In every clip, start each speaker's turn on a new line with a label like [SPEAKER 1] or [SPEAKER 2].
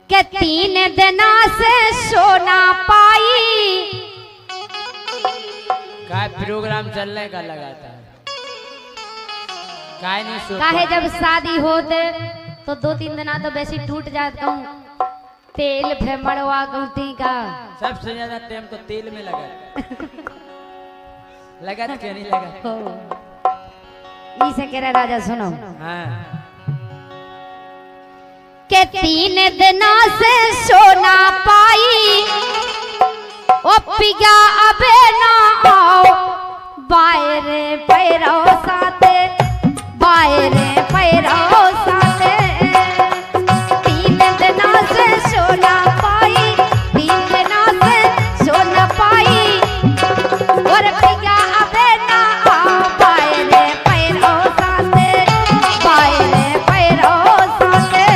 [SPEAKER 1] के 3 दिना से सोना पाई।
[SPEAKER 2] काय प्रोग्राम चलने का लगातार काय नहीं सोता।
[SPEAKER 1] काहे जब शादी होते तो 2-3 दिना तो वैसे टूट जात कहूँ, तेल फे मड़वा कहूँ ती का
[SPEAKER 2] सबसे ज्यादा टाइम तो तेल में लगा लगा क्यों नहीं लगा।
[SPEAKER 1] इसे कह रहा राजा सुनो
[SPEAKER 2] हाँ
[SPEAKER 1] के 3 दिना से सोना पाई, ओ पिया अबे ना आओ बायरे पैरो साथे, बायरे पैरो साथे। 3 दिना से सोना पाई, 3 दिना से सोना पाई, और पिया अबे ना आओ बायरे पैरो साथे, बायरे पैरो साथे।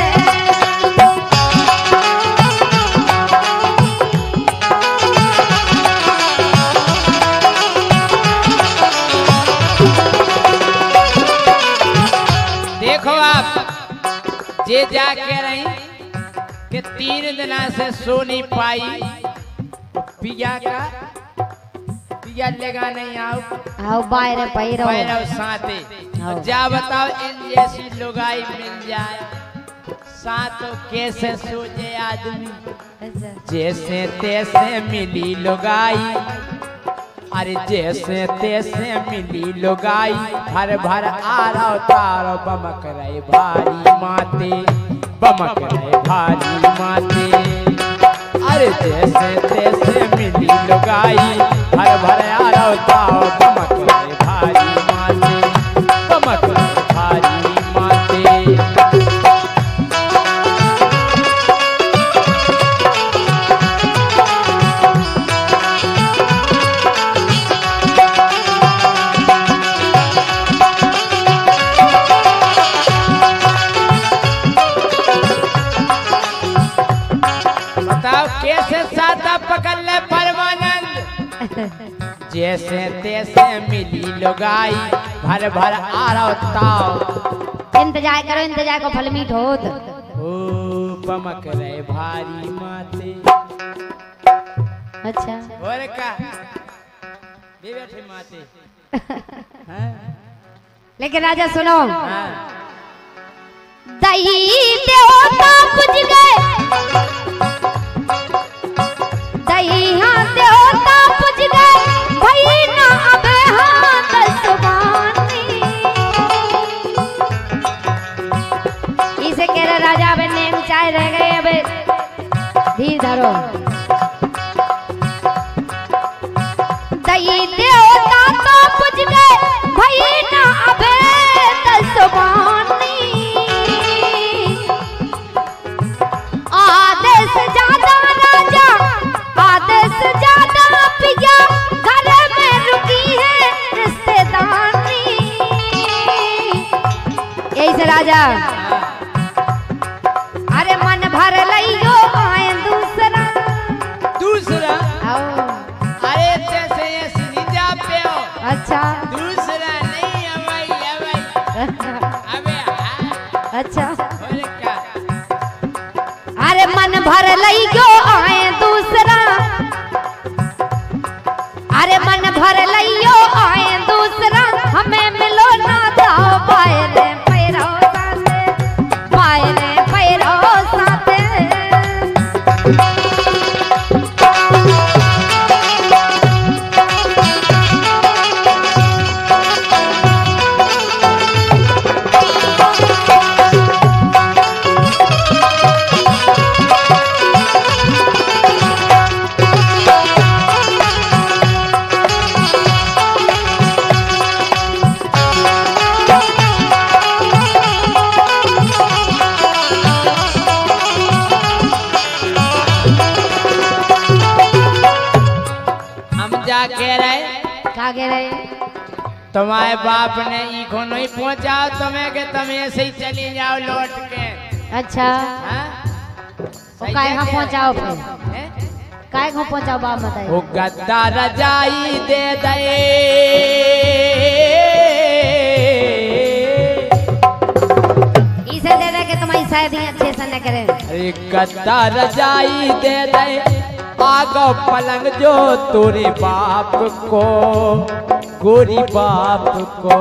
[SPEAKER 2] देखो आप जे जाके रही कि 3 दिना से सो नहीं पाई, पिया का पिया लेगा नहीं
[SPEAKER 1] आओ बायरे पैरो
[SPEAKER 2] पैरव साथे।
[SPEAKER 1] हाँ।
[SPEAKER 2] जा बताओ इन जैसी लुगाई मिल जाए साथों कैसे सो जाए आदमी। जैसे तैसे मिली लुगाई, अरे जैसे तैसे मिली लुगाई, भर भर आरो तारो बमक रहे भारी माते, बमक रहे भारी माते। अरे जैसे तैसे मिली लुगाई, भर भर आरो तारो बमक रहे भारी माते, बमक रहे भारी माते। बताओ कैसे सादा पकड़ ले परमानंद। जैसे तैसे मिली लुगाई, भर भर आरो ताव।
[SPEAKER 1] इंतजार करो, इंतजार को फल मीठ होत।
[SPEAKER 2] ओ बमक रहे भारी माते।
[SPEAKER 1] अच्छा
[SPEAKER 2] और का भी बैठे माते। हाँ?
[SPEAKER 1] लेकिन राजा सुनो,
[SPEAKER 2] हाँ।
[SPEAKER 1] दही देवता पूज गए, दही हाँ देवता पूज गए, भई ना अबे हाँ दसवानी। इसे कह रहे राजा अबे नेम चाय रह गए, अबे धीर धरो। दही देवता तो पूज गए, भई ना अबे दसवानी। आदेश ज्यादा राजा, आदेश ज्यादा पिया, घर में रुकी है रिश्तेदारी। यही से राजा अरे मन भर लइयो आए दूसरा।
[SPEAKER 2] दूसरा
[SPEAKER 1] आओ
[SPEAKER 2] अरे जैसे ऐसी नहीं जा पे हो।
[SPEAKER 1] अच्छा
[SPEAKER 2] दूसरा नहीं अबे अबे हाँ।
[SPEAKER 1] अच्छा
[SPEAKER 2] और क्या
[SPEAKER 1] अरे मन भर लइयो आए दूसरा, अरे मन भर लइयो आए दूसरा, हमें मिलो ना जाओ बायरे पैरो साथे, बायरे पैरो साथे।
[SPEAKER 2] कह रहे
[SPEAKER 1] का कह रहे
[SPEAKER 2] तुम्हारे बाप ने इको नहीं पहुंचाओ तुम्हें कि तुम ऐसे ही चली जाओ लौट के।
[SPEAKER 1] अच्छा
[SPEAKER 2] सही
[SPEAKER 1] काय
[SPEAKER 2] जगह
[SPEAKER 1] पहुंचाओ
[SPEAKER 2] है?
[SPEAKER 1] फिर काय पहुंचाओ बाप बताइए।
[SPEAKER 2] वो गद्दा रजाई दे दे
[SPEAKER 1] इसे दे दे के तुम्हारी पैसा दी अच्छे से न करें।
[SPEAKER 2] अरे गद्दा रजाई दे दे आगो पलंग जो तोरे बाप को, गोरी बाप को।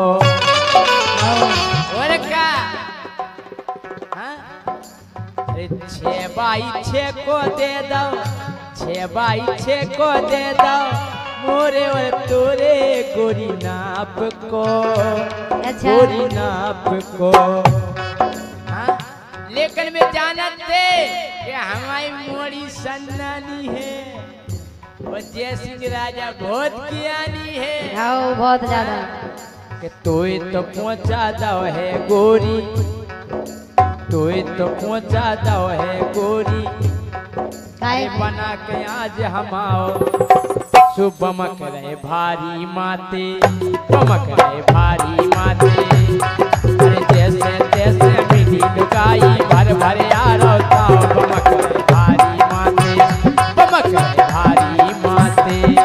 [SPEAKER 2] और क्या? हाँ? अरे 6x6 को दे दो, 6x6 को दे दो मोरे और तोरे गोरी नाप को,
[SPEAKER 1] अच्छा।
[SPEAKER 2] गोरी नाप को। हाँ? लेकिन मैं जानत थे कि हमारी मोड़ी सन्नानी है और जय सिंह राजा बहुत ज्ञानी है।
[SPEAKER 1] हाँ बहुत ज्यादा।
[SPEAKER 2] कि तोय तो पहुंचा दो है गोरी, तोय तो पहुंचा दो है गोरी, बना के आज हम आओ सुबमक रहे भारी माते, बमक रहे भारी माते। अरे जैसे तैसे मिली लुगाई भर भर यार बमक रहे भारी माते, बमक रहे भारी माते।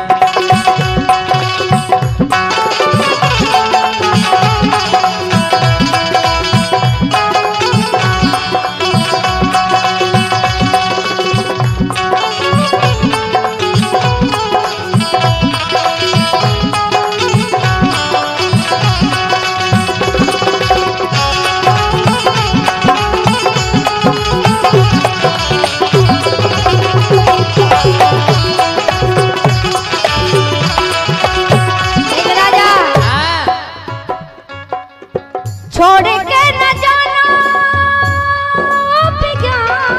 [SPEAKER 1] छोड़ के न जाना पिया,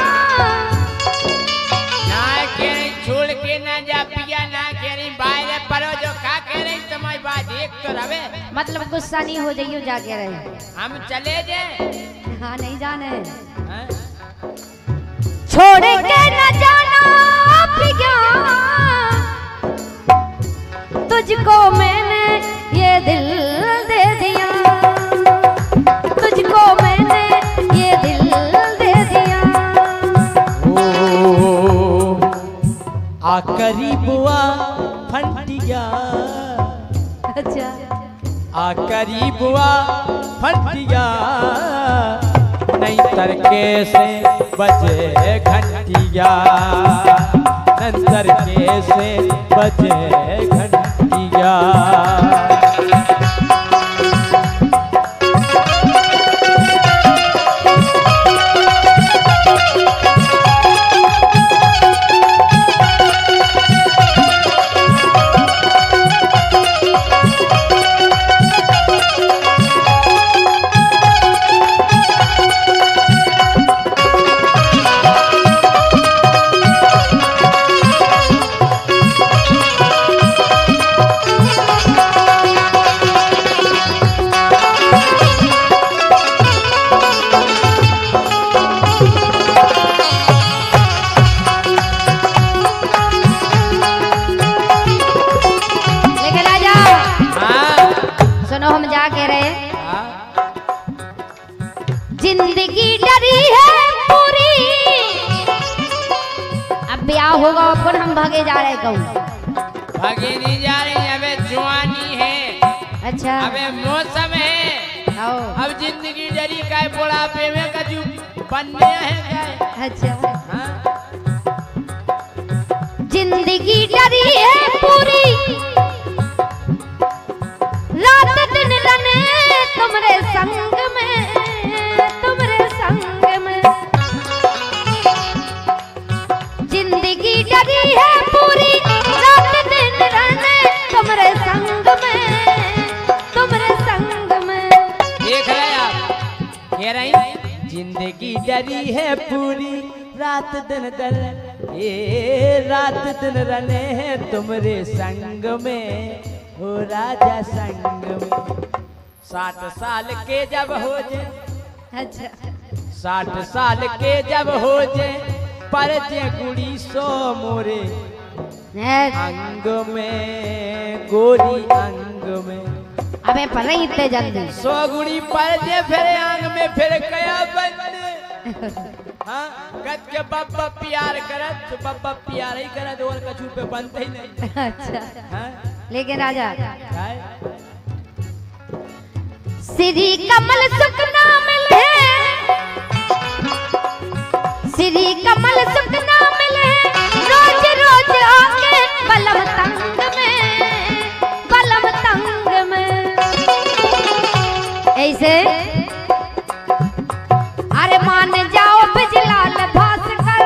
[SPEAKER 2] ना कह रही छोड़ के ना जा पिया, ना कह रही बाहर परो जो का कह रही तुम्हारी बात एक तो रवे।
[SPEAKER 1] मतलब गुस्सा नहीं हो जाइयो जाके रहे।
[SPEAKER 2] हम चले जाए?
[SPEAKER 1] हाँ नहीं जाने।
[SPEAKER 2] हाँ?
[SPEAKER 1] छोड़ के न जाना पिया, तुझको मैंने ये दिल दे दिया, तुझको मैंने ये दिल दे दिया।
[SPEAKER 2] ओ आ करीबुआ फंटिया,
[SPEAKER 1] अच्छा।
[SPEAKER 2] आ करीबुआ फंटिया, नहीं तरके से बजे घंटिया, नंतर के से बजे घंटिया।
[SPEAKER 1] जिंदगी डरी है पूरी, अब ब्याह होगा अपन हम भागे जा रहे कहूँ।
[SPEAKER 2] भागे नहीं जा रही, अबे जवानी है।
[SPEAKER 1] अच्छा।
[SPEAKER 2] अबे मौसम है।
[SPEAKER 1] आओ।
[SPEAKER 2] अब जिंदगी डरी का है, बुढ़ापे में कजू बनने है का।
[SPEAKER 1] अच्छा।
[SPEAKER 2] हाँ?
[SPEAKER 1] जिंदगी डरी है पूरी, रात दिन रने तुमरे संग में, तुमरे संग में। जिंदगी डरी है पूरी, रात दिन रने तुमरे संग में, तुमरे संग में।
[SPEAKER 2] देख रहे आप, कह रही जिंदगी डरी है पूरी, रात दिन डर, ये रात दिन रने हैं तुमरे संग में, हो राजा संग में। 60 साल के जब हो जाए,
[SPEAKER 1] अच्छा।
[SPEAKER 2] 60 साल के जब हो जाए, पर जे गुड़ी सो मोरे अंग में, गोरी अंग में।
[SPEAKER 1] अबे पर नहीं इतने जल्दी।
[SPEAKER 2] 100 गुड़ी पर जे फिर अंग में फिर कया बंद। हाँ, कद के बब्बा प्यार करत, बब्बा प्यार ही करत, और कछु पे बनते ही नहीं।
[SPEAKER 1] अच्छा।
[SPEAKER 2] हाँ?
[SPEAKER 1] लेकिन राजा
[SPEAKER 2] काय?
[SPEAKER 1] श्री कमल सुख नाम ले, श्री कमल सुख ना मिले रोज रोज आके बलम तंग में ऐसे अरे मान जाओ बिजलाल भास्कर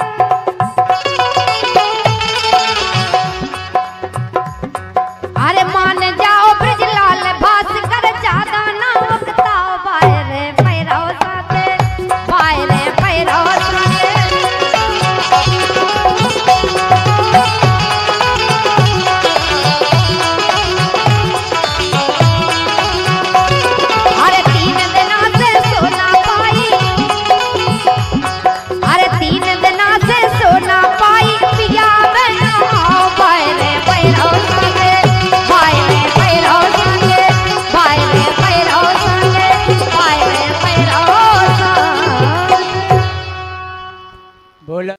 [SPEAKER 1] अरे मान जाओ बिजलाल भास्कर ज्यादा ना वक्ता बायरे पैरो साथे बायरे पैरो साथे अरे 3 दिना से सोना पाई अरे 3 दिना से सोना पाई पिया बना बायरे पैरो साथे बायरे पैरो साथे बायरे पैरो साथे बायरे पैरो साथे
[SPEAKER 2] बोलो।